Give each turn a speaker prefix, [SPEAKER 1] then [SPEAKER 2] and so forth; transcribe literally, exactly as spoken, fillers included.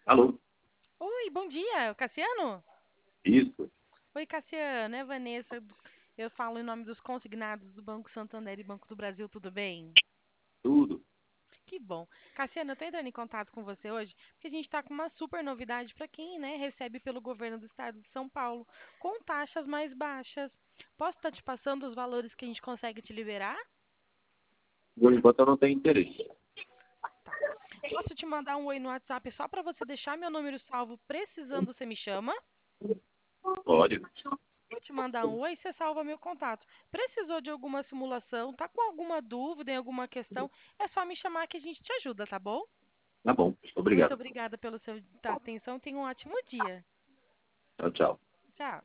[SPEAKER 1] Alô?
[SPEAKER 2] Oi, bom dia, Cassiano?
[SPEAKER 1] Isso,
[SPEAKER 2] Oi, Cassiano, é Vanessa. Eu falo em nome dos consignados do Banco Santander e Banco do Brasil, tudo bem?
[SPEAKER 1] tudo.
[SPEAKER 2] Que bom. Cassiano, eu tô entrando em contato com você hoje porque a gente está com uma super novidade para quem, né, recebe pelo governo do estado de São Paulo, com taxas mais baixas. Posso estar te passando os valores que a gente consegue te liberar?
[SPEAKER 1] Por enquanto eu não tenho interesse.
[SPEAKER 2] Tá. Posso te mandar um oi no WhatsApp só para você deixar meu número salvo, precisando você me chama?
[SPEAKER 1] Pode.
[SPEAKER 2] Vou te mandar um oi, você salva meu contato. Precisou de alguma simulação, tá com alguma dúvida em alguma questão, é só me chamar que a gente te ajuda, tá bom?
[SPEAKER 1] Tá bom,
[SPEAKER 2] Muito
[SPEAKER 1] obrigado.
[SPEAKER 2] obrigada pela sua atenção, tenha um ótimo dia.
[SPEAKER 1] Tchau, tchau.
[SPEAKER 2] Tchau.